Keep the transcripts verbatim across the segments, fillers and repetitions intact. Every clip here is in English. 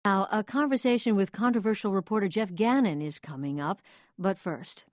Now, a conversation with controversial reporter Jeff Gannon is coming up, but first.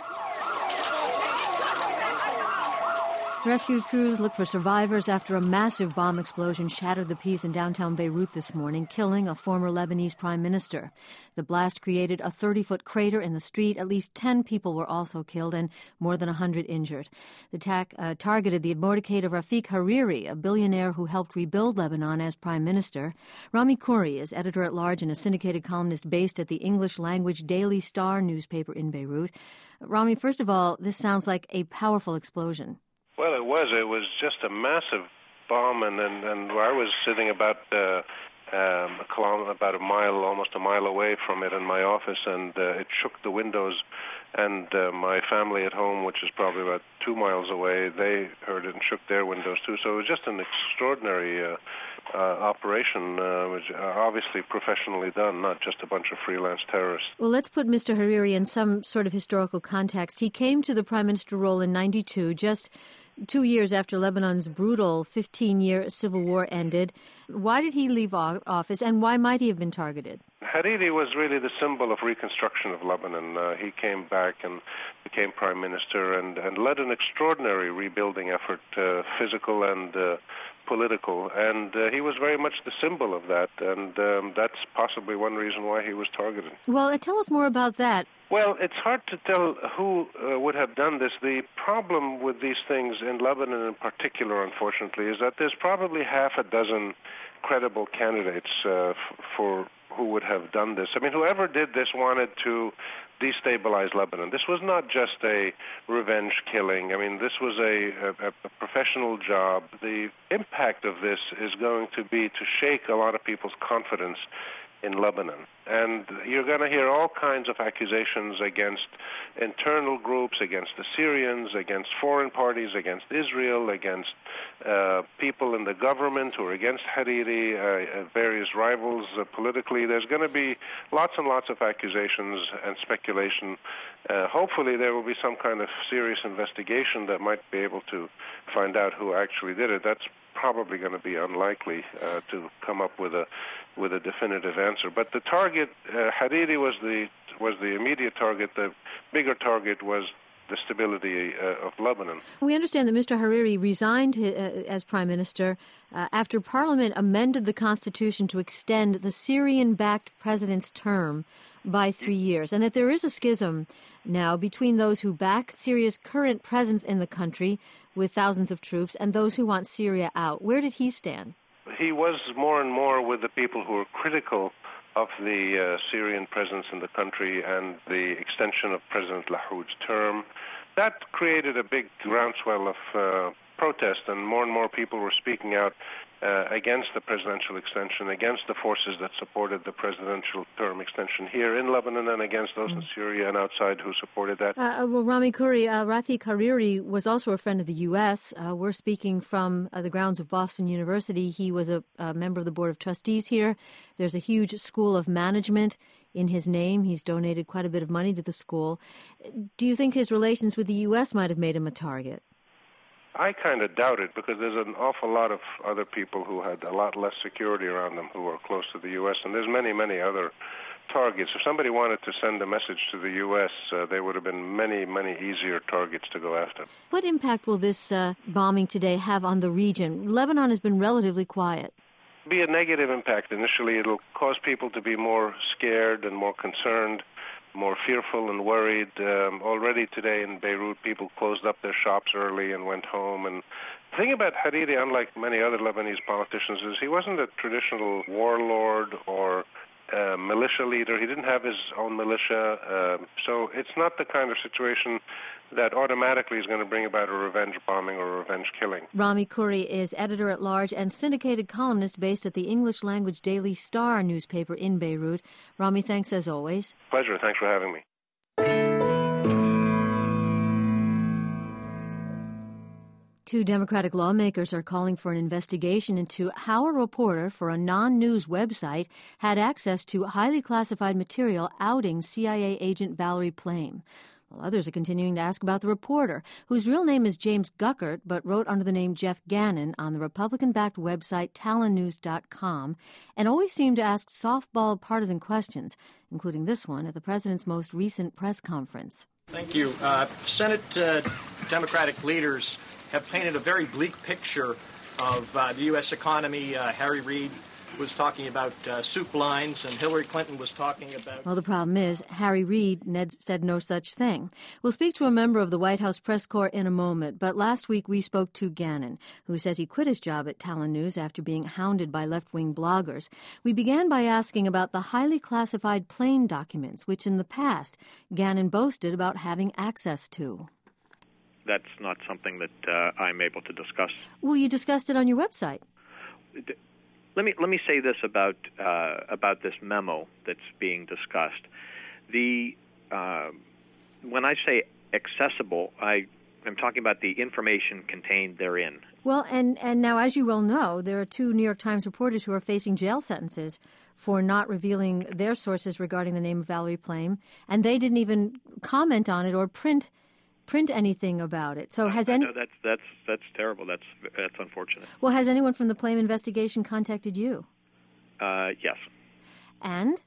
Rescue crews look for survivors after a massive bomb explosion shattered the peace in downtown Beirut this morning, killing a former Lebanese prime minister. The blast created a thirty-foot crater in the street. At least ten people were also killed and more than one hundred injured. The attack uh, targeted the advocate of Rafiq Hariri, a billionaire who helped rebuild Lebanon as prime minister. Rami Khouri is editor-at-large and a syndicated columnist based at the English-language Daily Star newspaper in Beirut. Rami, first of all, this sounds like a powerful explosion. Well, it was. It was just a massive bomb, and and, and I was sitting about uh, um, a kilometer, about a mile, almost a mile away from it in my office, and uh, it shook the windows. And uh, my family at home, which is probably about two miles away, they heard it and shook their windows too. So it was just an extraordinary uh, uh, operation, uh, which uh, obviously professionally done, not just a bunch of freelance terrorists. Well, let's put Mister Hariri in some sort of historical context. He came to the prime minister role in ninety-two, just two years after Lebanon's brutal fifteen-year civil war ended. Why did he leave office, and why might he have been targeted? Hariri was really the symbol of reconstruction of Lebanon. Uh, he came back and became prime minister and, and led an extraordinary rebuilding effort, uh, physical and uh, political. And uh, he was very much the symbol of that, and um, that's possibly one reason why he was targeted. Well, uh, tell us more about that. Well, it's hard to tell who uh, would have done this. The problem with these things in Lebanon in particular, unfortunately, is that there's probably half a dozen credible candidates uh, f- for who would have done this. I mean, whoever did this wanted to destabilize Lebanon. This was not just a revenge killing. I mean, this was a, a, a professional job. The impact of this is going to be to shake a lot of people's confidence in Lebanon. And you're going to hear all kinds of accusations against internal groups, against the Syrians, against foreign parties, against Israel, against uh, people in the government who are against Hariri, uh, various rivals uh, politically. There's going to be lots and lots of accusations and speculation. Uh, hopefully there will be some kind of serious investigation that might be able to find out who actually did it. That's probably going to be unlikely uh, to come up with a with a definitive answer. But the target, uh, Hariri was the was the immediate target. The bigger target was the stability uh, of Lebanon. We understand that Mister Hariri resigned uh, as prime minister uh, after Parliament amended the constitution to extend the Syrian-backed president's term by three years, and that there is a schism now between those who back Syria's current presence in the country with thousands of troops and those who want Syria out. Where did he stand? He was more and more with the people who were critical of the uh, Syrian presence in the country and the extension of President Lahoud's term. That created a big groundswell of uh, protest, and more and more people were speaking out uh, against the presidential extension, against the forces that supported the presidential term extension here in Lebanon, and against those mm. in Syria and outside who supported that. Uh, well, Rami Khouri, uh, Rafiq Hariri was also a friend of the U S. Uh, we're speaking from uh, the grounds of Boston University. He was a, a member of the Board of Trustees here. There's a huge school of management in his name. He's donated quite a bit of money to the school. Do you think his relations with the U S might have made him a target? I kind of doubt it, because there's an awful lot of other people who had a lot less security around them who are close to the U S, and there's many, many other targets. If somebody wanted to send a message to the U S, uh, there would have been many, many easier targets to go after. What impact will this uh, bombing today have on the region? Lebanon has been relatively quiet. Be a negative impact. Initially, it'll cause people to be more scared and more concerned, more fearful and worried. Um, already today in Beirut, people closed up their shops early and went home. And the thing about Hariri, unlike many other Lebanese politicians, is he wasn't a traditional warlord or uh, militia leader. He didn't have his own militia. Uh, so it's not the kind of situation that automatically is going to bring about a revenge bombing or a revenge killing. Rami Khouri is editor-at-large and syndicated columnist based at the English-language Daily Star newspaper in Beirut. Rami, thanks as always. Pleasure. Thanks for having me. Two Democratic lawmakers are calling for an investigation into how a reporter for a non-news website had access to highly classified material outing C I A agent Valerie Plame. While others are continuing to ask about the reporter, whose real name is James Guckert, but wrote under the name Jeff Gannon on the Republican-backed website Talon News dot com, and always seemed to ask softball partisan questions, including this one at the president's most recent press conference. Thank you. Uh, Senate uh, Democratic leaders have painted a very bleak picture of uh, the U S economy. Uh, Harry Reid was talking about uh, soup lines, and Hillary Clinton was talking about... Well, the problem is, Harry Reid Ned said no such thing. We'll speak to a member of the White House press corps in a moment, but last week we spoke to Gannon, who says he quit his job at Talon News after being hounded by left-wing bloggers. We began by asking about the highly classified plane documents, which in the past Gannon boasted about having access to. That's not something that uh, I'm able to discuss. Well, you discussed it on your website. Let me let me say this about uh, about this memo that's being discussed. The uh, when I say accessible, I am talking about the information contained therein. Well, and, and now, as you well know, there are two New York Times reporters who are facing jail sentences for not revealing their sources regarding the name of Valerie Plame, and they didn't even comment on it or print print anything about it. So has any? No, that's that's that's terrible. That's that's unfortunate. Well, has anyone from the Plame investigation contacted you? Uh, yes. And?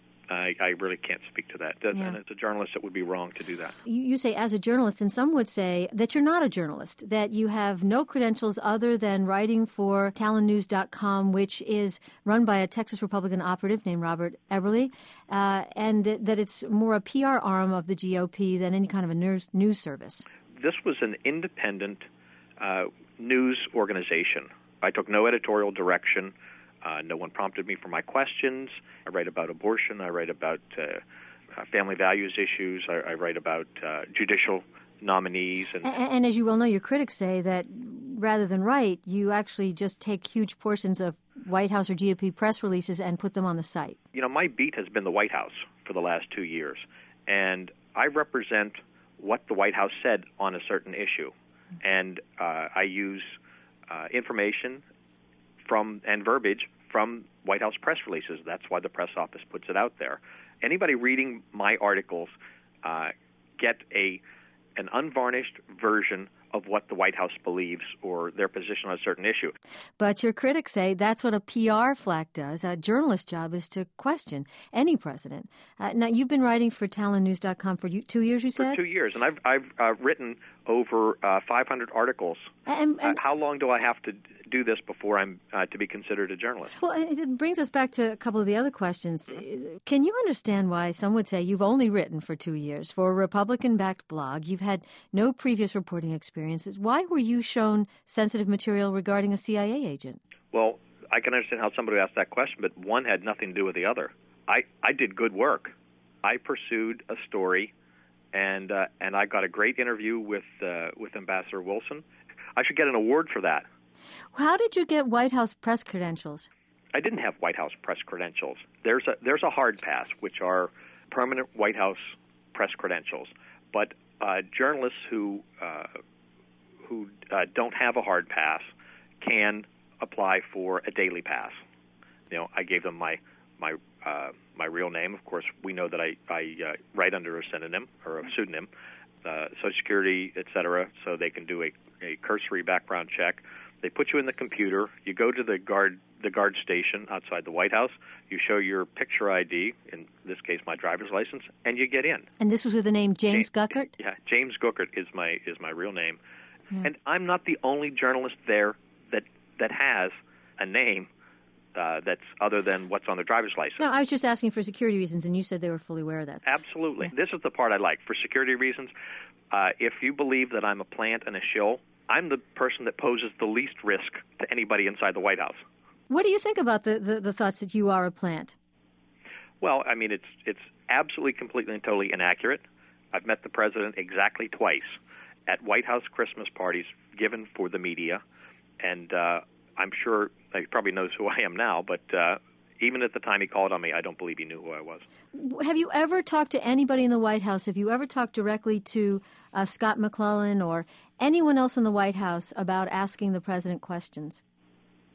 I, I really can't speak to that. That's, yeah. And as a journalist, it would be wrong to do that. You, you say as a journalist, and some would say that you're not a journalist, that you have no credentials other than writing for Talon News dot com, which is run by a Texas Republican operative named Robert Eberle, uh, and that it's more a P R arm of the G O P than any kind of a news, news service. This was an independent uh, news organization. I took no editorial direction. Uh, no one prompted me for my questions. I write about abortion. I write about uh, uh, family values issues. I, I write about uh, judicial nominees. And, and, and as you well know, your critics say that rather than write, you actually just take huge portions of White House or G O P press releases and put them on the site. You know, my beat has been the White House for the last two years, and I represent what the White House said on a certain issue. And uh, I use uh, information from and verbiage from White House press releases. That's why the press office puts it out there. Anybody reading my articles uh, get a an unvarnished version of what the White House believes or their position on a certain issue. But your critics say that's what a P R flack does. A journalist's job is to question any president. Uh, now, you've been writing for Talon News dot com for two years, you said? For two years, and I've, I've uh, written over uh, five hundred articles. And, and, uh, how long do I have to do this before I'm uh, to be considered a journalist? Well, it brings us back to a couple of the other questions. Can you understand why some would say you've only written for two years for a Republican-backed blog? You've had no previous reporting experiences. Why were you shown sensitive material regarding a C I A agent? Well, I can understand how somebody asked that question, but one had nothing to do with the other. I, I did good work. I pursued a story, and uh, and I got a great interview with uh, with Ambassador Wilson. I should get an award for that. How did you get White House press credentials? I didn't have White House press credentials. There's a there's a hard pass, which are permanent White House press credentials. But uh, journalists who uh, who uh, don't have a hard pass can apply for a daily pass. You know, I gave them my my uh, my real name. Of course, we know that I I uh, write under a synonym or a pseudonym, uh, Social Security, et cetera, so they can do a, a cursory background check. They put you in the computer. You go to the guard the guard station outside the White House. You show your picture I D, in this case my driver's license, and you get in. And this was with the name James, James Guckert? Yeah, James Guckert is my is my real name. Yeah. And I'm not the only journalist there that that has a name uh, that's other than what's on their driver's license. No, I was just asking for security reasons, and you said they were fully aware of that. Absolutely. Yeah. This is the part I like. For security reasons, uh, if you believe that I'm a plant and a shill, I'm the person that poses the least risk to anybody inside the White House. What do you think about the, the, the thoughts that you are a plant? Well, I mean, it's it's absolutely, completely, and totally inaccurate. I've met the president exactly twice at White House Christmas parties given for the media, and uh, I'm sure he probably knows who I am now, but uh, even at the time he called on me, I don't believe he knew who I was. Have you ever talked to anybody in the White House? Have you ever talked directly to uh, Scott McClellan or anyone else in the White House about asking the president questions?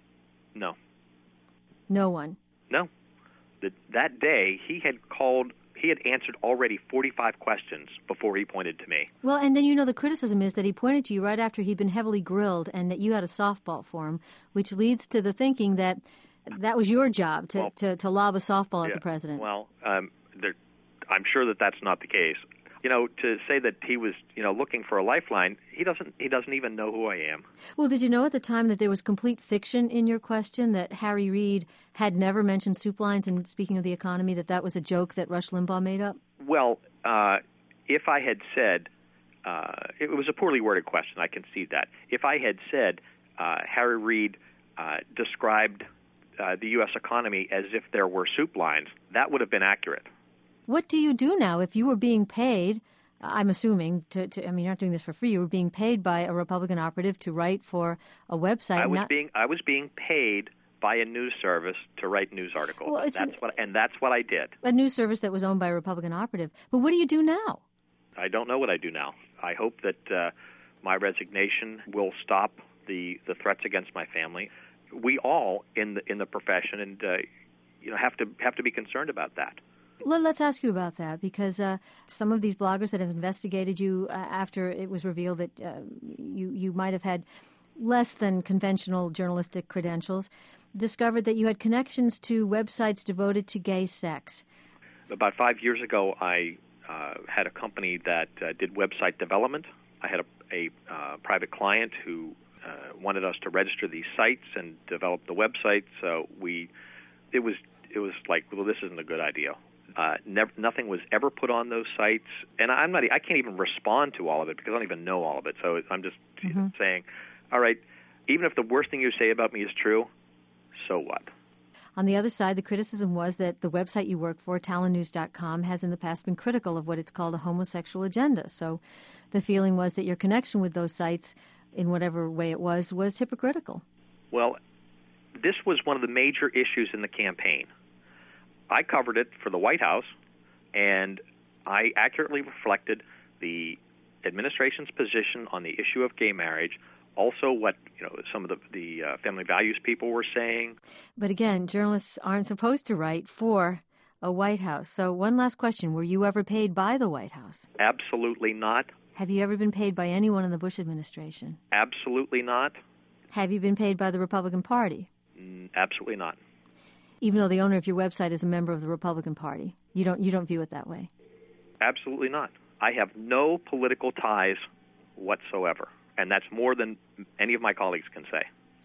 No. No one? No. The, that day, he had called He had answered already forty-five questions before he pointed to me. Well, and then, you know, the criticism is that he pointed to you right after he'd been heavily grilled and that you had a softball for him, which leads to the thinking that that was your job to, well, to, to lob a softball yeah, at the president. Well, um, there, I'm sure that that's not the case. You know, to say that he was, you know, looking for a lifeline, he doesn't he doesn't even know who I am. Well, did you know at the time that there was complete fiction in your question, that Harry Reid had never mentioned soup lines, and speaking of the economy, that that was a joke that Rush Limbaugh made up? Well, uh, if I had said, uh, it was a poorly worded question, I concede that. If I had said uh, Harry Reid uh, described uh, the U S economy as if there were soup lines, that would have been accurate. What do you do now if you were being paid, I'm assuming, to, to I mean, you're not doing this for free, you were being paid by a Republican operative to write for a website? I was not... being I was being paid by a news service to write news articles. Well, that's what, and that's what I did. A news service that was owned by a Republican operative. But what do you do now? I don't know what I do now. I hope that uh, my resignation will stop the, the threats against my family. We all in the in the profession and uh, you know have to have to be concerned about that. Let's ask you about that, because uh, some of these bloggers that have investigated you uh, after it was revealed that uh, you, you might have had less than conventional journalistic credentials discovered that you had connections to websites devoted to gay sex. About five years ago, I uh, had a company that uh, did website development. I had a, a uh, private client who uh, wanted us to register these sites and develop the website. So we, it was it was like, well, this isn't a good idea. Uh, never, nothing was ever put on those sites, and I'm not. I can't even respond to all of it because I don't even know all of it. So I'm just mm-hmm. saying, all right, even if the worst thing you say about me is true, so what? On the other side, the criticism was that the website you work for, Talon News dot com, has in the past been critical of what it's called a homosexual agenda. So the feeling was that your connection with those sites, in whatever way it was, was hypocritical. Well, this was one of the major issues in the campaign. I covered it for the White House, and I accurately reflected the administration's position on the issue of gay marriage, also what you know some of the, the uh, family values people were saying. But again, journalists aren't supposed to write for a White House. So one last question. Were you ever paid by the White House? Absolutely not. Have you ever been paid by anyone in the Bush administration? Absolutely not. Have you been paid by the Republican Party? Mm, absolutely not. Even though the owner of your website is a member of the Republican Party, you don't you don't view it that way? Absolutely not. I have no political ties whatsoever, and that's more than any of my colleagues can say.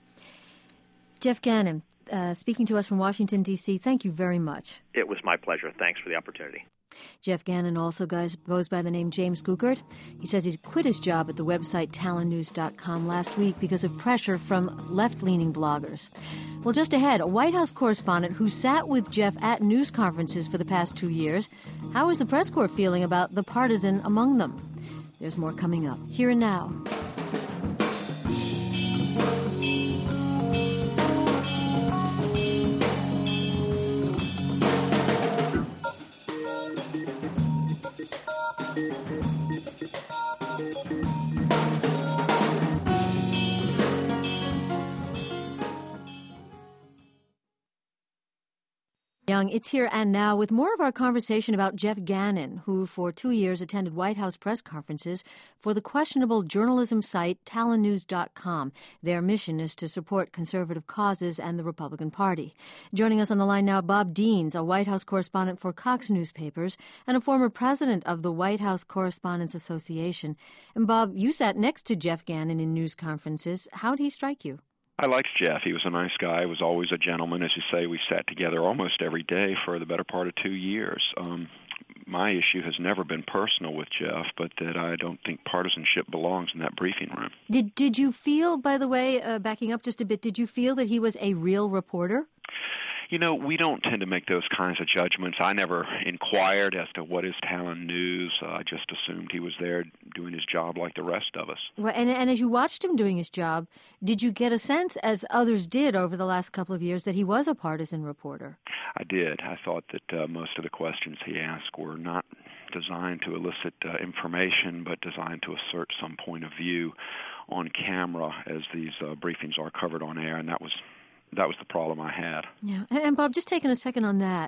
Geoff Gannon, uh, speaking to us from Washington, D C, thank you very much. It was my pleasure. Thanks for the opportunity. Geoff Gannon also guys, goes by the name James Gugert. He says he's quit his job at the website Talon News dot com last week because of pressure from left-leaning bloggers. Well, just ahead, a White House correspondent who sat with Geoff at news conferences for the past two years. How is the press corps feeling about the partisan among them? There's more coming up. Here and now. Young, it's Here and Now with more of our conversation about Geoff Gannon, who for two years attended White House press conferences for the questionable journalism site Talon News dot com. Their mission is to support conservative causes and the Republican Party. Joining us on the line now, Bob Deans, a White House correspondent for Cox Newspapers and a former president of the White House Correspondents Association. And Bob, you sat next to Geoff Gannon in news conferences. How did he strike you? I liked Geoff. He was a nice guy, was always a gentleman. As you say, we sat together almost every day for the better part of two years. Um, my issue has never been personal with Geoff, but that I don't think partisanship belongs in that briefing room. Did did you feel, by the way, uh, backing up just a bit, did you feel that he was a real reporter? You know, we don't tend to make those kinds of judgments. I never inquired as to what is Talon News. Uh, I just assumed he was there doing his job like the rest of us. Well, and, and as you watched him doing his job, did you get a sense, as others did over the last couple of years, that he was a partisan reporter? I did. I thought that uh, most of the questions he asked were not designed to elicit uh, information, but designed to assert some point of view on camera as these uh, briefings are covered on air, and that was That was the problem I had. Yeah. And, Bob, just taking a second on that,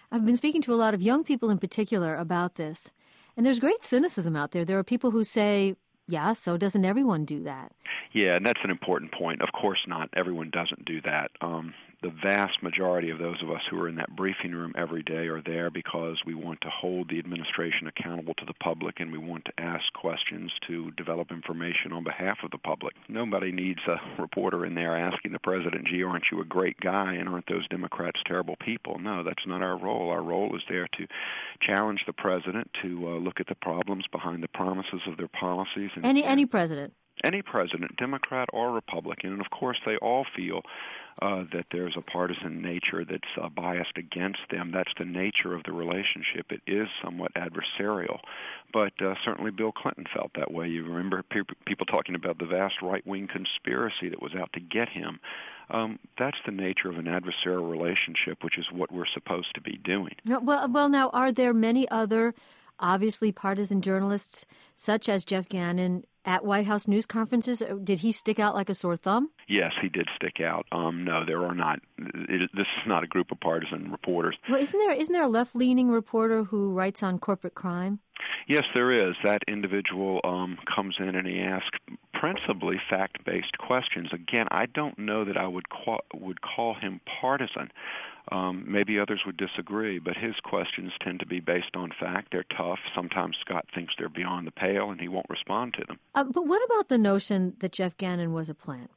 I've been speaking to a lot of young people in particular about this, and there's great cynicism out there. There are people who say, yeah, so doesn't everyone do that? Yeah, and that's an important point. Of course not. Everyone doesn't do that. Um, the vast majority of those of us who are in that briefing room every day are there because we want to hold the administration accountable to the public, and we want to ask questions to develop information on behalf of the public. Nobody needs a reporter in there asking the president, gee, aren't you a great guy, and aren't those Democrats terrible people? No, that's not our role. Our role is there to challenge the president, to uh, look at the problems behind the promises of their policies. And, any and any president? Any president, Democrat or Republican, and of course they all feel uh, that there's a partisan nature that's uh, biased against them. That's the nature of the relationship. It is somewhat adversarial, but uh, certainly Bill Clinton felt that way. You remember pe- people talking about the vast right-wing conspiracy that was out to get him. Um, that's the nature of an adversarial relationship, which is what we're supposed to be doing. No, well, well, now, are there many other obviously partisan journalists, such as Jeff Gannon, at White House news conferences? Did he stick out like a sore thumb? Yes, he did stick out. Um, no, there are not. It, this is not a group of partisan reporters. Well, isn't there isn't there a left-leaning reporter who writes on corporate crime? Yes, there is. That individual um, comes in and he asks principally fact-based questions. Again, I don't know that I would call, would call him partisan. Um, maybe others would disagree, but his questions tend to be based on fact. They're tough. Sometimes Scott thinks they're beyond the pale, and he won't respond to them. Uh, but what about the notion that Jeff Gannon was a plant?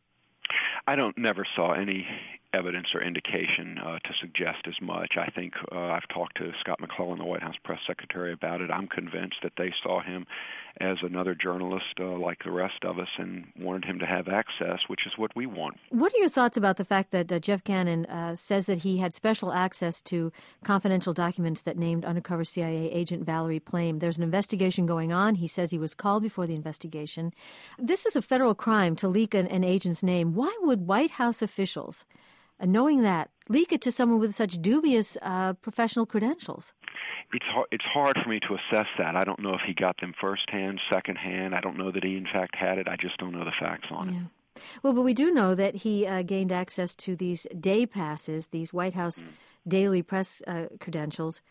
I don't never saw any evidence or indication uh, to suggest as much. I think uh, I've talked to Scott McClellan, the White House press secretary, about it. I'm convinced that they saw him as another journalist uh, like the rest of us and wanted him to have access, which is what we want. What are your thoughts about the fact that uh, Jeff Gannon uh, says that he had special access to confidential documents that named undercover C I A agent Valerie Plame? There's an investigation going on. He says he was called before the investigation. This is a federal crime to leak an, an agent's name. Why would White House officials, uh, knowing that, leak it to someone with such dubious uh, professional credentials? It's hard, it's hard for me to assess that. I don't know if he got them firsthand, secondhand. I don't know that he, in fact, had it. I just don't know the facts on yeah. it. Well, but we do know that he uh, gained access to these day passes, these White House mm. daily press uh, credentials.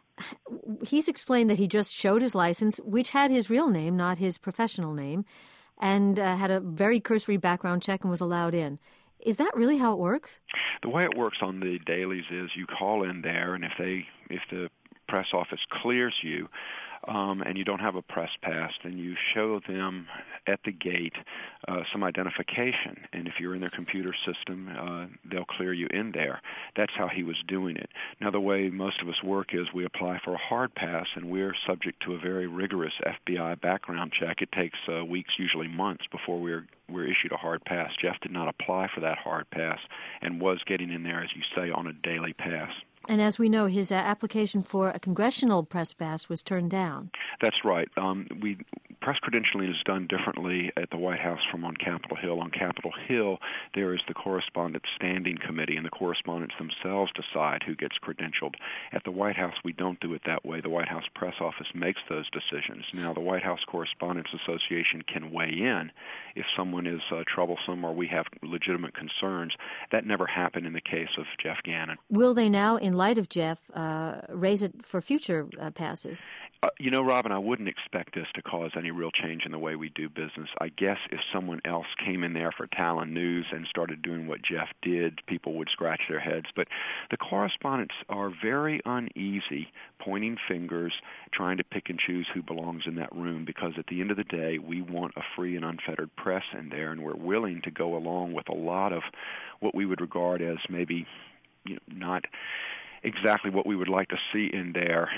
He's explained that he just showed his license, which had his real name, not his professional name, and uh, had a very cursory background check and was allowed in. Is that really how it works? The way it works on the dailies is you call in there, and if they, if the press office clears you um, and you don't have a press pass, then you show them at the gate uh, some identification. And if you're in their computer system, uh, they'll clear you in there. That's how he was doing it. Now, the way most of us work is we apply for a hard pass, and we're subject to a very rigorous F B I background check. It takes uh, weeks, usually months, before we're we're issued a hard pass. Jeff did not apply for that hard pass and was getting in there, as you say, on a daily pass. And as we know, his uh, application for a congressional press pass was turned down. That's right. Um, we press credentialing is done differently at the White House from on Capitol Hill. On Capitol Hill, there is the Correspondents' Standing Committee, and the correspondents themselves decide who gets credentialed. At the White House, we don't do it that way. The White House Press Office makes those decisions. Now, the White House Correspondents Association can weigh in if someone is uh, troublesome or we have legitimate concerns. That never happened in the case of Jeff Gannon. Will they now, in light of Jeff, uh, raise it for future uh, passes? Uh, you know, Robin, I wouldn't expect this to cause any real change in the way we do business. I guess if someone else came in there for Talon News and started doing what Jeff did, people would scratch their heads. But the correspondents are very uneasy pointing fingers, trying to pick and choose who belongs in that room, because at the end of the day, we want a free and unfettered press in there, and we're willing to go along with a lot of what we would regard as maybe, you know, not exactly what we would like to see in there,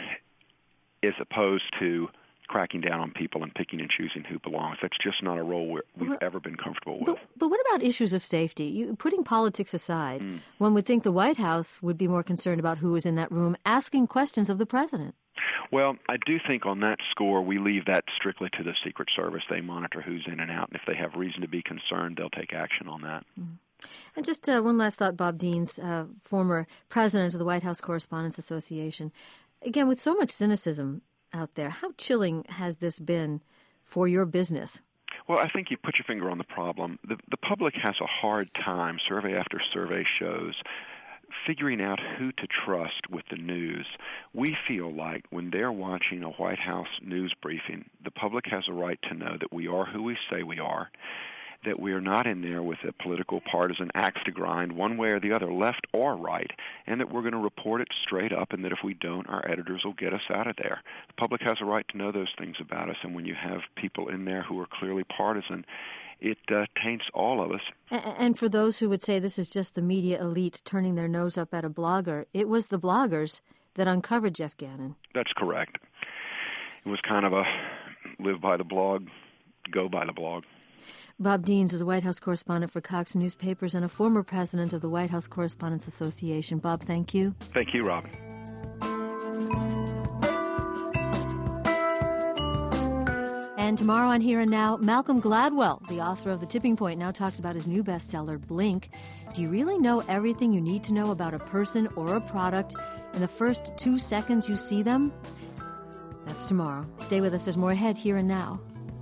as opposed to cracking down on people and picking and choosing who belongs. That's just not a role we're, we've well, ever been comfortable with. But, but what about issues of safety? You, putting politics aside, mm. one would think the White House would be more concerned about who is in that room asking questions of the president. Well, I do think on that score, we leave that strictly to the Secret Service. They monitor who's in and out, and if they have reason to be concerned, they'll take action on that. Mm. And just uh, one last thought, Bob Deans, uh, former president of the White House Correspondents Association. Again, with so much cynicism out there, how chilling has this been for your business? Well, I think you put your finger on the problem. The, the public has a hard time, survey after survey shows, figuring out who to trust with the news. We feel like when they're watching a White House news briefing, the public has a right to know that we are who we say we are, that we are not in there with a political partisan axe to grind one way or the other, left or right, and that we're going to report it straight up, and that if we don't, our editors will get us out of there. The public has a right to know those things about us, and when you have people in there who are clearly partisan, it uh, taints all of us. And for those who would say this is just the media elite turning their nose up at a blogger, it was the bloggers that uncovered Jeff Gannon. That's correct. It was kind of a live by the blog, go by the blog. Bob Deans is a White House correspondent for Cox Newspapers and a former president of the White House Correspondents Association. Bob, thank you. Thank you, Robin. And tomorrow on Here and Now, Malcolm Gladwell, the author of The Tipping Point, now talks about his new bestseller, Blink. Do you really know everything you need to know about a person or a product in the first two seconds you see them? That's tomorrow. Stay with us. There's more ahead, Here and Now.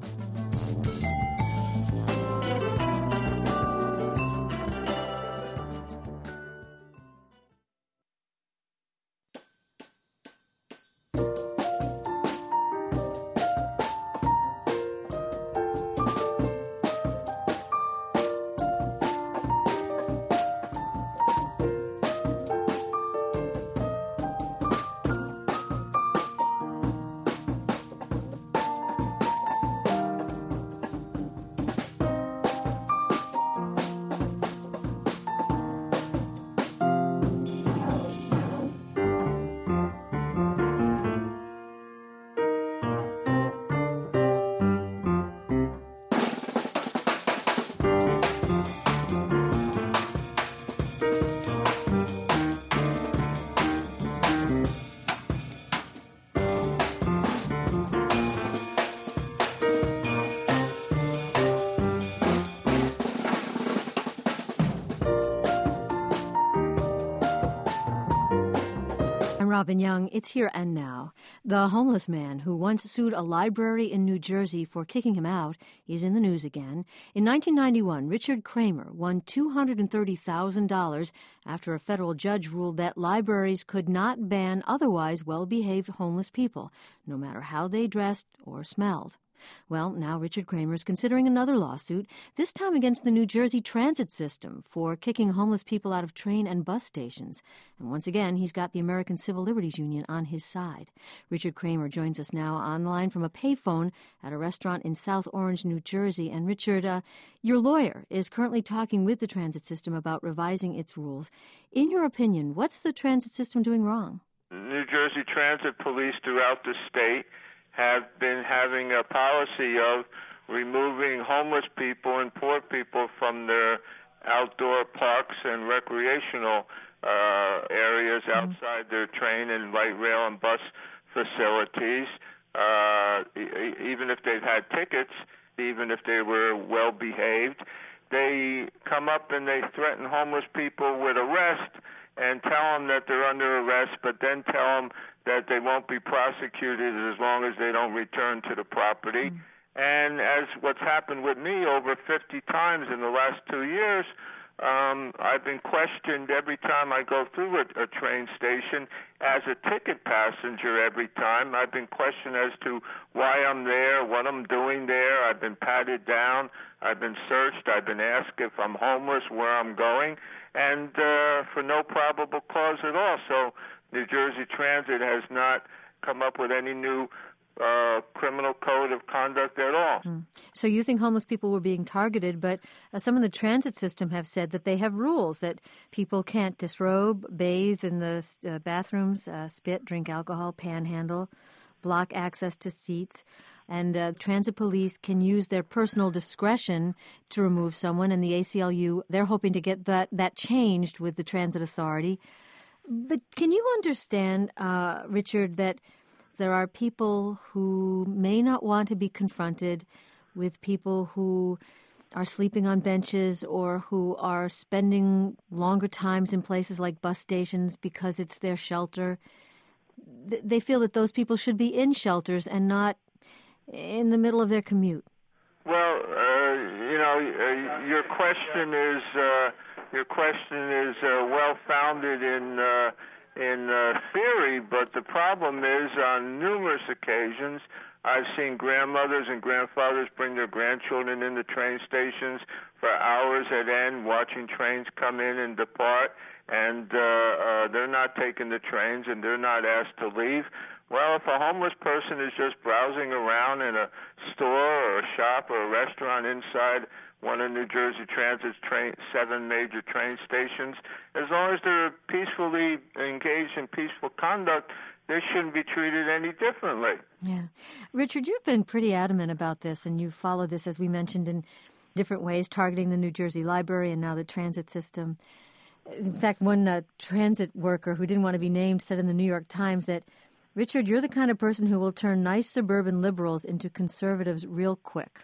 Robin Young, it's Here and Now. The homeless man who once sued a library in New Jersey for kicking him out is in the news again. In nineteen ninety-one, Richard Kramer won two hundred thirty thousand dollars after a federal judge ruled that libraries could not ban otherwise well-behaved homeless people, no matter how they dressed or smelled. Well, now Richard Kramer is considering another lawsuit, this time against the New Jersey transit system for kicking homeless people out of train and bus stations. And once again, he's got the American Civil Liberties Union on his side. Richard Kramer joins us now on the line from a payphone at a restaurant in South Orange, New Jersey. And Richard, uh, your lawyer is currently talking with the transit system about revising its rules. In your opinion, what's the transit system doing wrong? New Jersey Transit Police throughout the state have been having a policy of removing homeless people and poor people from their outdoor parks and recreational uh, areas outside their train and light rail and bus facilities, uh, e- even if they've had tickets, even if they were well behaved. They come up and they threaten homeless people with arrest and tell them that they're under arrest, but then tell them that they won't be prosecuted as long as they don't return to the property. Mm. And as what's happened with me over fifty times in the last two years, um, I've been questioned every time I go through a, a train station as a ticket passenger every time. I've been questioned as to why I'm there, what I'm doing there. I've been patted down. I've been searched. I've been asked if I'm homeless, where I'm going, and uh, for no probable cause at all. So New Jersey Transit has not come up with any new uh, criminal code of conduct at all. Mm. So you think homeless people were being targeted, but uh, some in the transit system have said that they have rules that people can't disrobe, bathe in the uh, bathrooms, uh, spit, drink alcohol, panhandle, block access to seats. And uh, transit police can use their personal discretion to remove someone. And the A C L U, they're hoping to get that, that changed with the transit authority. But can you understand, uh, Richard, that there are people who may not want to be confronted with people who are sleeping on benches or who are spending longer times in places like bus stations because it's their shelter? They feel that those people should be in shelters and not in the middle of their commute. Well, uh, you know, uh, your question is, uh, your question is uh, well-founded in uh, in uh, theory, but the problem is on numerous occasions I've seen grandmothers and grandfathers bring their grandchildren into train stations for hours at end, watching trains come in and depart, and uh, uh, they're not taking the trains and they're not asked to leave. Well, if a homeless person is just browsing around in a store or a shop or a restaurant inside one of New Jersey Transit's train, seven major train stations, as long as they're peacefully engaged in peaceful conduct, they shouldn't be treated any differently. Yeah. Richard, you've been pretty adamant about this, and you've followed this, as we mentioned, in different ways, targeting the New Jersey Library and now the transit system. In fact, one uh, transit worker who didn't want to be named said in the New York Times that, Richard, you're the kind of person who will turn nice suburban liberals into conservatives real quick.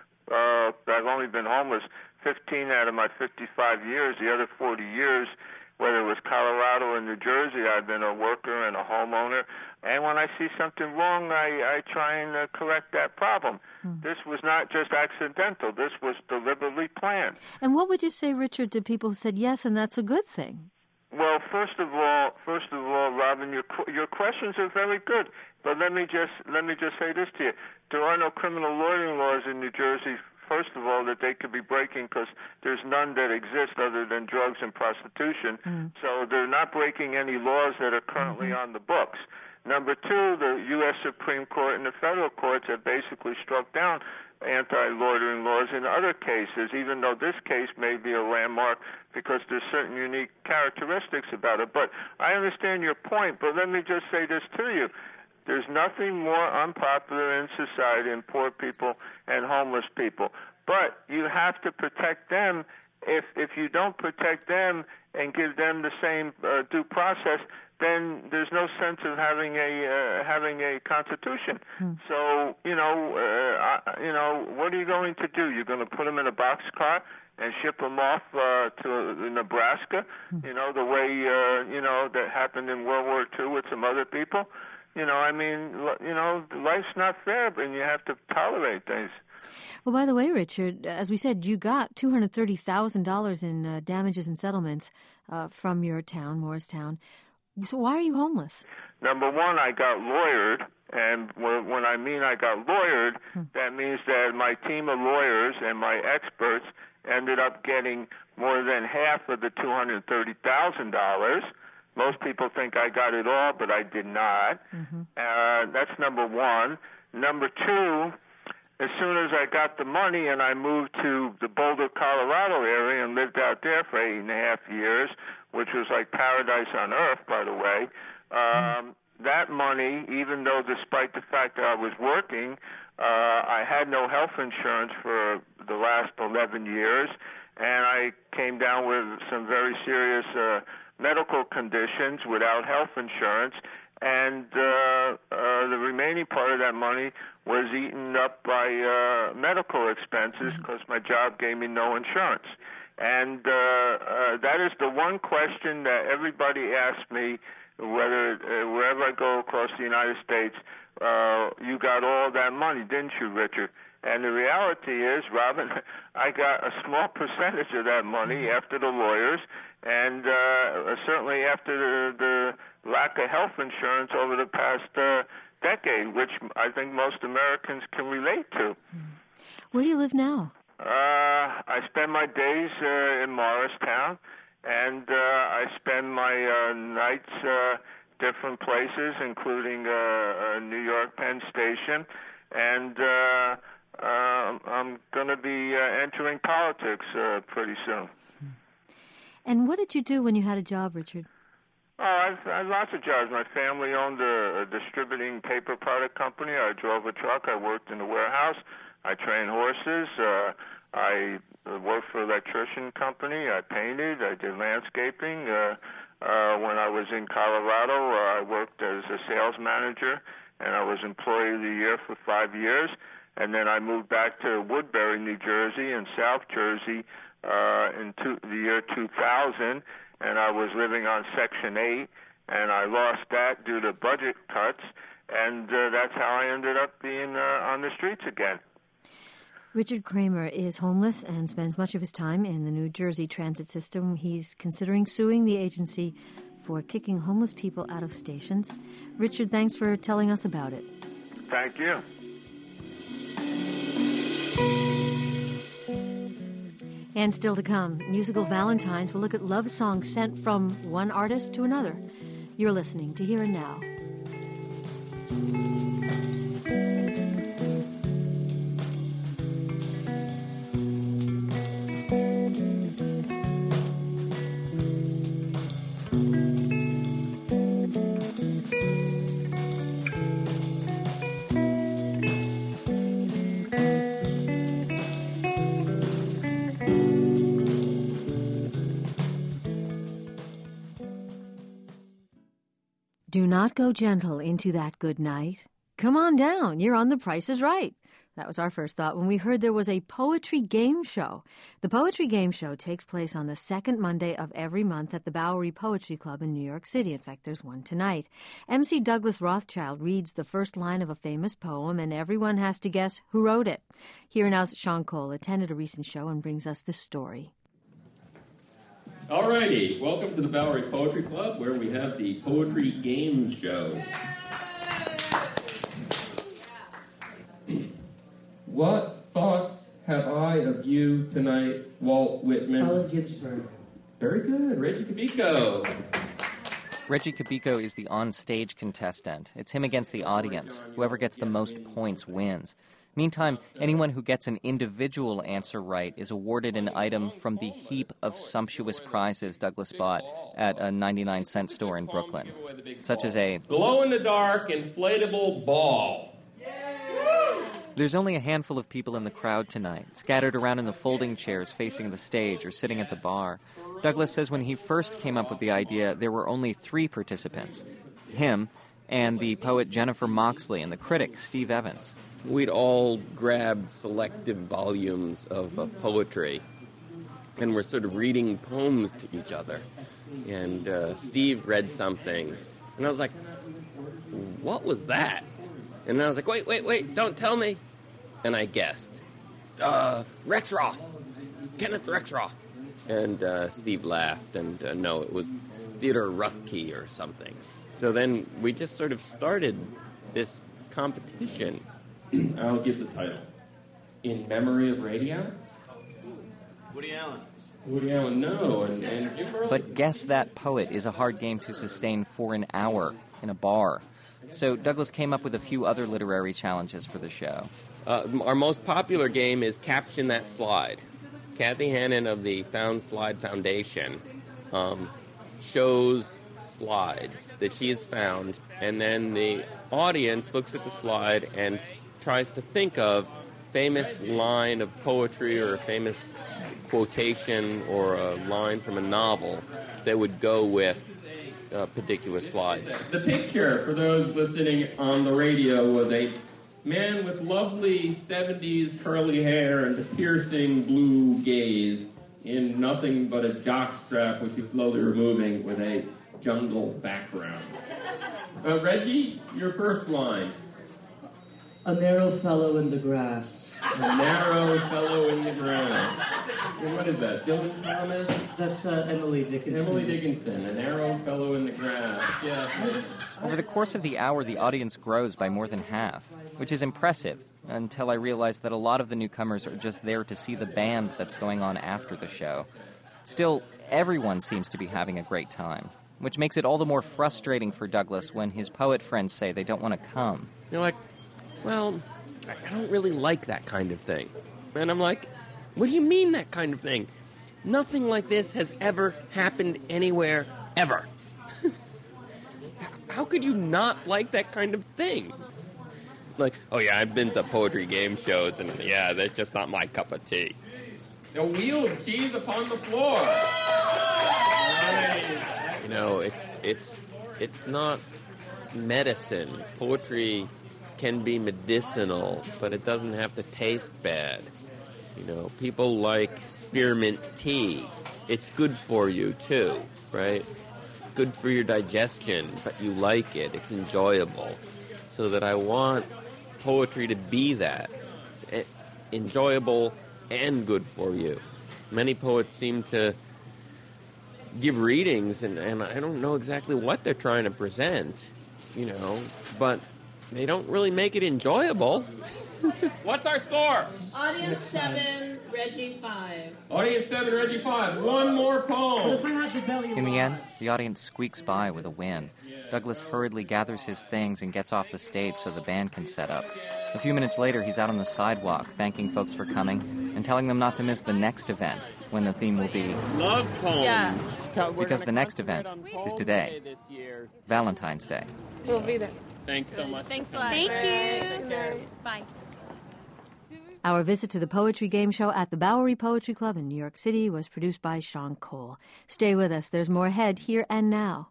Uh, I've only been homeless fifteen out of my fifty-five years. The other forty years, whether it was Colorado or New Jersey, I've been a worker and a homeowner. And when I see something wrong, I, I try and uh, correct that problem. Mm. This was not just accidental. This was deliberately planned. And what would you say, Richard, to people who said yes, and that's a good thing? Well, first of all, first of all, Robin, your your questions are very good. But let me just let me just say this to you: there are no criminal loitering laws in New Jersey. First of all, that they could be breaking because there's none that exist other than drugs and prostitution. Mm. So they're not breaking any laws that are currently mm-hmm. on the books. Number two, the U S Supreme Court and the federal courts have basically struck down anti-loitering laws in other cases, even though this case may be a landmark because there's certain unique characteristics about it. But I understand your point, but let me just say this to you. There's nothing more unpopular in society than poor people and homeless people. But you have to protect them. If if you don't protect them and give them the same uh, due process, then there's no sense of having a uh, having a constitution. Hmm. So you know, uh, you know, what are you going to do? You're going to put them in a boxcar and ship them off uh, to Nebraska? Hmm. You know, the way uh, you know that happened in World War Two with some other people. You know, I mean, you know, life's not fair, and you have to tolerate things. Well, by the way, Richard, as we said, you got two hundred thirty thousand dollars in uh, damages and settlements uh, from your town, Morristown. So why are you homeless? Number one, I got lawyered, and when I mean I got lawyered, hmm. that means that my team of lawyers and my experts ended up getting more than half of the two hundred thirty thousand dollars. Most people think I got it all, but I did not. Mm-hmm. Uh, that's number one. Number two, as soon as I got the money and I moved to the Boulder, Colorado area and lived out there for eight and a half years, which was like paradise on earth, by the way, um, mm. that money, even though despite the fact that I was working, uh, I had no health insurance for the last eleven years, and I came down with some very serious uh, medical conditions without health insurance, and uh, uh, the remaining part of that money was eaten up by uh, medical expenses because my job gave me no insurance. And uh, uh, that is the one question that everybody asks me, whether uh, wherever I go across the United States, uh, you got all that money, didn't you, Richard? And the reality is, Robin, I got a small percentage of that money after the lawyers, and uh, certainly after the, the lack of health insurance over the past uh, decade, which I think most Americans can relate to. Where do you live now? Uh, I spend my days uh, in Morristown, and uh, I spend my uh, nights uh, different places, including uh, uh, New York Penn Station, and uh, uh, I'm going to be uh, entering politics uh, pretty soon. And what did you do when you had a job, Richard? Oh, I've had lots of jobs. My family owned a, a distributing paper product company. I drove a truck. I worked in the warehouse. I trained horses. Uh, I worked for an electrician company. I painted. I did landscaping. Uh, uh, when I was in Colorado, uh, I worked as a sales manager, and I was Employee of the Year for five years. And then I moved back to Woodbury, New Jersey, and South Jersey uh, in two, the year two thousand, and I was living on Section eight, and I lost that due to budget cuts, and uh, that's how I ended up being uh, on the streets again. Richard Kramer is homeless and spends much of his time in the New Jersey transit system. He's considering suing the agency for kicking homeless people out of stations. Richard, thanks for telling us about it. Thank you. And still to come, musical Valentines will look at love songs sent from one artist to another. You're listening to Here and Now. Do not go gentle into that good night. Come on down, you're on The Price is Right. That was our first thought when we heard there was a poetry game show. The Poetry Game Show takes place on the second Monday of every month at the Bowery Poetry Club in New York City. In fact, there's one tonight. M C Douglas Rothschild reads the first line of a famous poem, and everyone has to guess who wrote it. Here now's Sean Cole attended a recent show and brings us this story. Alrighty, welcome to the Bowery Poetry Club, where we have the Poetry Game Show. What thoughts have I of you tonight, Walt Whitman? Allen Ginsberg. Very good, Reggie Cabico. Reggie Cabico is the on-stage contestant. It's him against the audience. Whoever gets the most points wins. Meantime, anyone who gets an individual answer right is awarded an item from the heap of sumptuous prizes Douglas bought at a ninety-nine cent store in Brooklyn, such as a glow-in-the-dark inflatable ball. There's only a handful of people in the crowd tonight, scattered around in the folding chairs facing the stage or sitting at the bar. Douglas says when he first came up with the idea, there were only three participants, him and the poet Jennifer Moxley and the critic Steve Evans. We'd all grabbed selective volumes of uh, poetry, and we're sort of reading poems to each other. And uh, Steve read something, and I was like, what was that? And then I was like, wait, wait, wait, don't tell me. And I guessed, uh, Rexroth, Kenneth Rexroth. And uh, Steve laughed, and uh, no, it was Theodore Roethke or something. So then we just sort of started this competition. I'll give the title. In Memory of Radio? Woody Allen. Woody Allen, no. And, and Jim Burley. But Guess That Poet is a hard game to sustain for an hour in a bar. So Douglas came up with a few other literary challenges for the show. Uh, our most popular game is Caption That Slide. Kathy Hannon of the Found Slide Foundation um, shows slides that she has found, and then the audience looks at the slide and tries to think of famous line of poetry or a famous quotation or a line from a novel that would go with a particular slide. The picture, for those listening on the radio, was a man with lovely seventies curly hair and a piercing blue gaze in nothing but a jockstrap, which he's slowly removing with a jungle background. Uh, Reggie, your first line. A narrow fellow in the grass. A narrow fellow in the grass. And what is that, Dylan Thomas? That's uh, Emily Dickinson. Emily Dickinson, a narrow fellow in the grass. Yeah. Over the course of the hour, the audience grows by more than half, which is impressive, until I realized that a lot of the newcomers are just there to see the band that's going on after the show. Still, everyone seems to be having a great time, which makes it all the more frustrating for Douglas when his poet friends say they don't want to come. They're like, well, I don't really like that kind of thing. And I'm like, what do you mean that kind of thing? Nothing like this has ever happened anywhere, ever. How could you not like that kind of thing? Like, oh yeah, I've been to poetry game shows, and yeah, that's just not my cup of tea. A wheel of cheese upon the floor. You know, it's it's it's not medicine. Poetry can be medicinal, but it doesn't have to taste bad. You know, people like spearmint tea. It's good for you too, right? Good for your digestion, but you like it. It's enjoyable. So that I want poetry to be that. It, enjoyable and good for you. Many poets seem to give readings, and, and I don't know exactly what they're trying to present, you know, but they don't really make it enjoyable. What's our score? Audience seven, Reggie five. Audience seven, Reggie five. One more poem. In the end, the audience squeaks by with a win. Douglas hurriedly gathers his things and gets off the stage so the band can set up. A few minutes later, he's out on the sidewalk, thanking folks for coming and telling them not to miss the next event, when the theme will be Love Poems. Yeah. Because the next event is today, Valentine's Day. We'll be there. Thanks so much. Thanks a lot. Thank you. Bye. Our visit to the Poetry Game Show at the Bowery Poetry Club in New York City was produced by Sean Cole. Stay with us. There's more ahead here and now.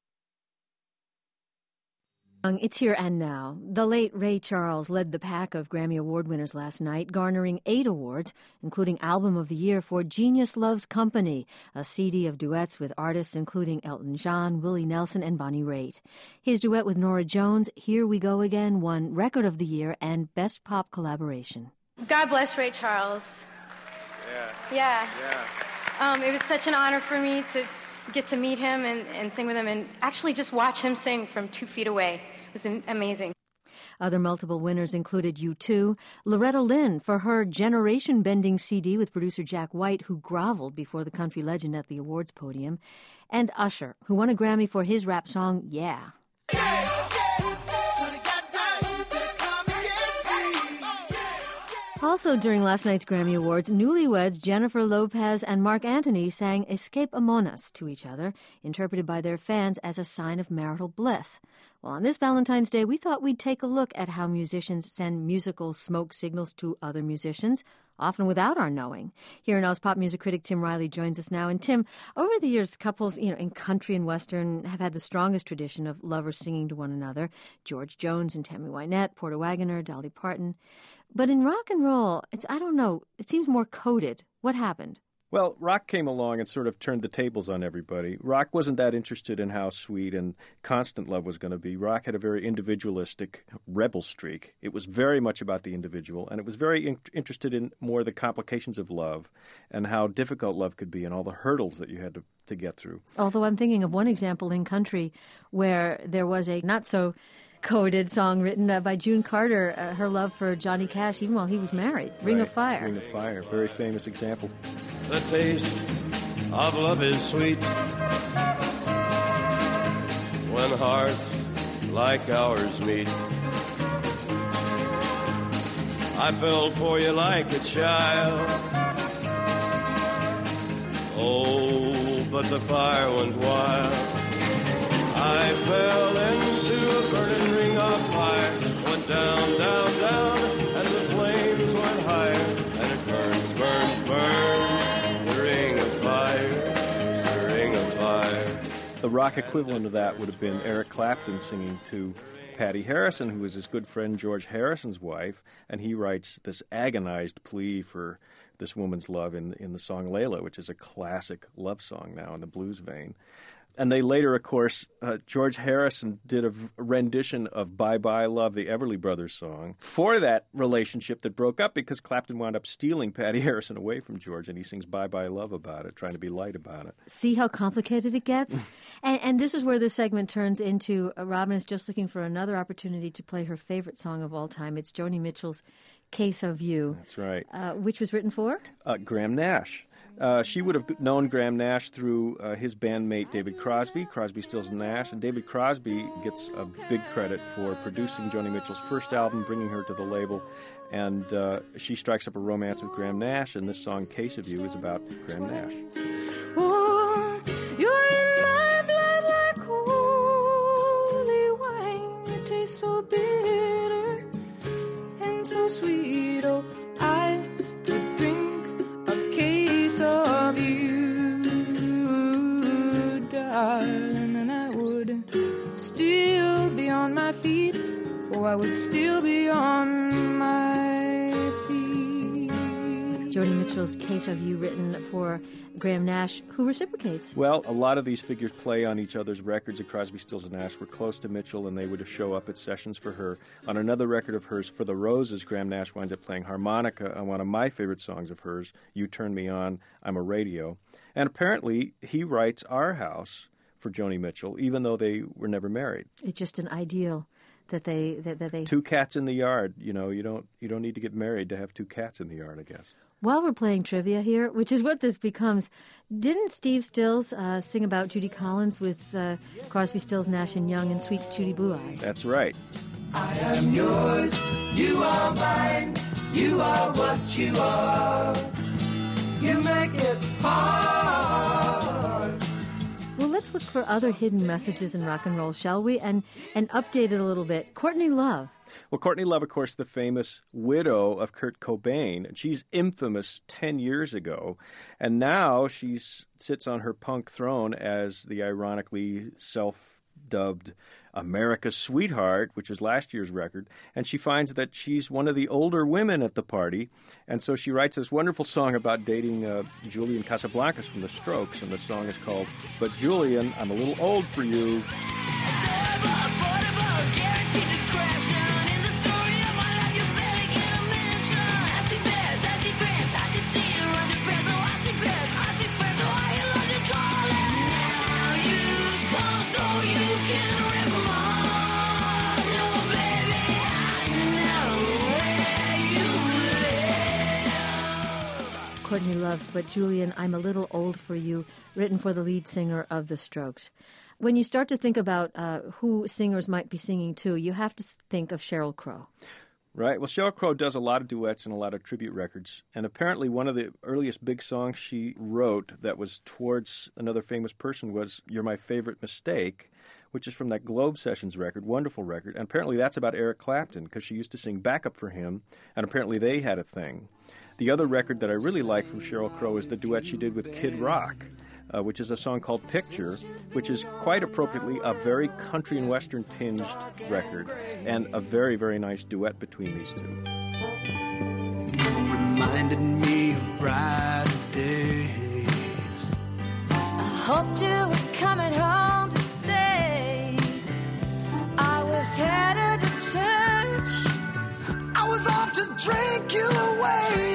It's here and now. The late Ray Charles led the pack of Grammy Award winners last night, garnering eight awards, including Album of the Year for Genius Loves Company, a C D of duets with artists including Elton John, Willie Nelson, and Bonnie Raitt. His duet with Norah Jones, Here We Go Again, won Record of the Year and Best Pop Collaboration. God bless Ray Charles. Yeah. Yeah. Yeah. Um, it was such an honor for me to get to meet him and, and sing with him and actually just watch him sing from two feet away. It was amazing. Other multiple winners included U two, Loretta Lynn for her generation-bending C D with producer Jack White, who groveled before the country legend at the awards podium, and Usher, who won a Grammy for his rap song, Yeah. Also during last night's Grammy Awards, newlyweds Jennifer Lopez and Marc Anthony sang Escape Among Us to each other, interpreted by their fans as a sign of marital bliss. Well, on this Valentine's Day, we thought we'd take a look at how musicians send musical smoke signals to other musicians, often without our knowing. Here in Oz pop music critic Tim Riley joins us now. And Tim, over the years, couples, you know, in country and western have had the strongest tradition of lovers singing to one another. George Jones and Tammy Wynette, Porter Wagoner, Dolly Parton. But in rock and roll, it's, I don't know, it seems more coded. What happened? Well, rock came along and sort of turned the tables on everybody. Rock wasn't that interested in how sweet and constant love was going to be. Rock had a very individualistic rebel streak. It was very much about the individual, and it was very in- interested in more the complications of love and how difficult love could be and all the hurdles that you had to, to get through. Although I'm thinking of one example in country where there was a not-so coded song written uh, by June Carter, uh, her love for Johnny Cash, even while he was married. Ring right. of Fire. Ring of Fire, very famous example. The taste of love is sweet when hearts like ours meet. I fell for you like a child. Oh, but the fire went wild. I fell into a burning ring of fire, went down, down, down, and the flames went higher, and it burned, burned, burned, the ring of fire, the ring of fire. The rock equivalent of that would have been Eric Clapton singing to Patty Harrison, who was his good friend George Harrison's wife, and he writes this agonized plea for this woman's love in, in the song Layla, which is a classic love song now in the blues vein. And they later, of course, uh, George Harrison did a rendition of Bye Bye Love, the Everly Brothers song, for that relationship that broke up because Clapton wound up stealing Patty Harrison away from George, and he sings Bye Bye Love about it, trying to be light about it. See how complicated it gets? and, and this is where this segment turns into uh, Robin is just looking for another opportunity to play her favorite song of all time. It's Joni Mitchell's Case of You. That's right. Uh, which was written for? Uh, Graham Nash. Uh, she would have known Graham Nash through uh, his bandmate David Crosby, Crosby, Stills, and Nash, and David Crosby gets a big credit for producing Joni Mitchell's first album, bringing her to the label, and uh, she strikes up a romance with Graham Nash, and this song, Case of You, is about Graham Nash. Oh, you're in my blood like holy wine. It tastes so bitter and so sweet. Oh, I could drink a case of you, darling, and I would still be on my feet. Oh, I would still be on my feet. Joni Mitchell's Case of You, written for Graham Nash, who reciprocates. Well, a lot of these figures play on each other's records. And Crosby, Stills, and Nash were close to Mitchell, and they would show up at sessions for her. On another record of hers, For the Roses, Graham Nash winds up playing harmonica on one of my favorite songs of hers, You Turn Me On, I'm a Radio. And apparently, he writes Our House for Joni Mitchell, even though they were never married. It's just an ideal that they that, that they two cats in the yard. You know, you don't you don't need to get married to have two cats in the yard, I guess. While we're playing trivia here, which is what this becomes, didn't Steve Stills uh, sing about Judy Collins with uh, Crosby, Stills, Nash and Young and Sweet Judy Blue Eyes? That's right. I am yours, you are mine, you are what you are. You make it hard. Well, let's look for other hidden messages in rock and roll, shall we? And and update it a little bit. Courtney Love. Well, Courtney Love, of course, the famous widow of Kurt Cobain. She's infamous ten years ago. And now she sits on her punk throne as the ironically self-dubbed America's Sweetheart, which was last year's record. And she finds that she's one of the older women at the party. And so she writes this wonderful song about dating uh, Julian Casablancas from The Strokes. And the song is called, But Julian, I'm a Little Old for You. Courtney Love's But Julian, I'm a Little Old for You, written for the lead singer of The Strokes. When you start to think about uh, who singers might be singing to, you have to think of Sheryl Crow. Right. Well, Sheryl Crow does a lot of duets and a lot of tribute records. And apparently one of the earliest big songs she wrote that was towards another famous person was You're My Favorite Mistake, which is from that Globe Sessions record, wonderful record. And apparently that's about Eric Clapton, because she used to sing backup for him, and apparently they had a thing. The other record that I really like from Sheryl Crow is the duet she did with Kid Rock, uh, which is a song called Picture, which is quite appropriately a very country and western tinged record, and a very, very nice duet between these two. You reminded me of brighter days. I hoped you were coming home to stay. I was headed to church. I was off to drink you away.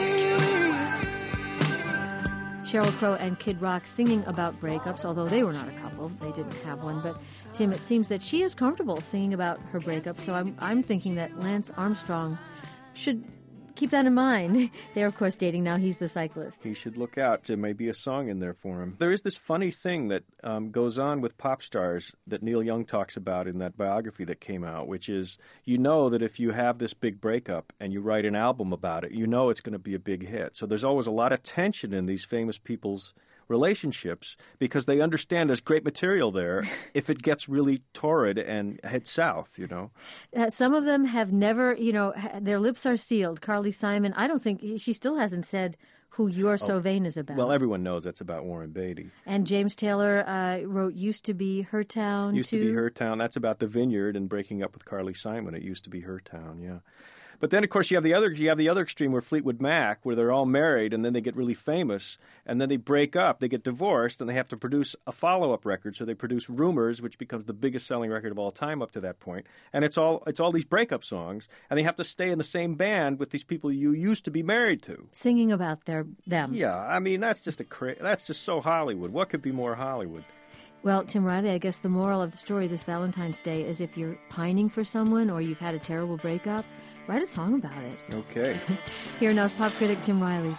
Sheryl Crow and Kid Rock singing about breakups, although they were not a couple. They didn't have one. But, Tim, it seems that she is comfortable singing about her breakup, so I'm, I'm thinking that Lance Armstrong should keep that in mind. They're, of course, dating now. He's the cyclist. He should look out. There may be a song in there for him. There is this funny thing that um, goes on with pop stars that Neil Young talks about in that biography that came out, which is, you know that if you have this big breakup and you write an album about it, you know it's going to be a big hit. So there's always a lot of tension in these famous people's relationships because they understand there's great material there if it gets really torrid and heads south, you know. Uh, some of them have never, you know, ha- their lips are sealed. Carly Simon, I don't think, she still hasn't said who You're So oh, Vain is about. Well, everyone knows that's about Warren Beatty. And James Taylor uh, wrote Used to Be Her Town, Used too. to Be Her Town. That's about the vineyard and breaking up with Carly Simon. It used to be her town, yeah. But then, of course, you have the other you have the other extreme where Fleetwood Mac, where they're all married and then they get really famous and then they break up, they get divorced, and they have to produce a follow-up record. So they produce Rumors, which becomes the biggest selling record of all time up to that point. And it's all it's all these breakup songs, and they have to stay in the same band with these people you used to be married to, singing about their them. Yeah, I mean that's just a cra- that's just so Hollywood. What could be more Hollywood? Well, Tim Riley, I guess the moral of the story this Valentine's Day is if you're pining for someone or you've had a terrible breakup, write a song about it. Okay. Here now's pop critic Tim Riley.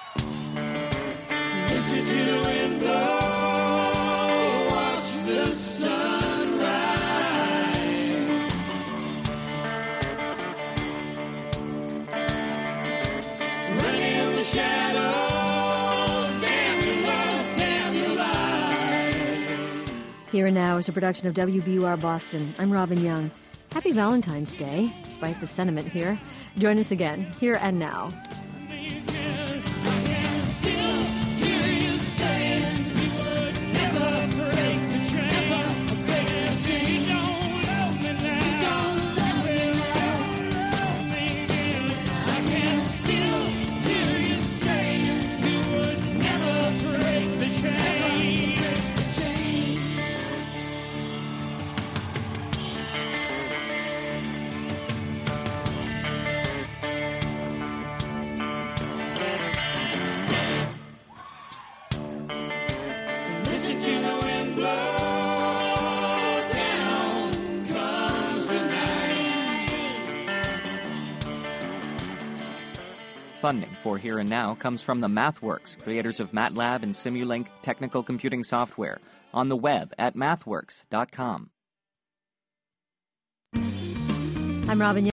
Listen to the window, watch the sun rise. Running in the shadows, damn your love, damn your life. Here and Now is a production of W B U R Boston. I'm Robin Young. Happy Valentine's Day, despite the sentiment here. Join us again, Here and Now. I can still hear you say funding for Here and Now comes from the MathWorks, creators of MATLAB and Simulink technical computing software, on the web at mathworks dot com. I'm Robin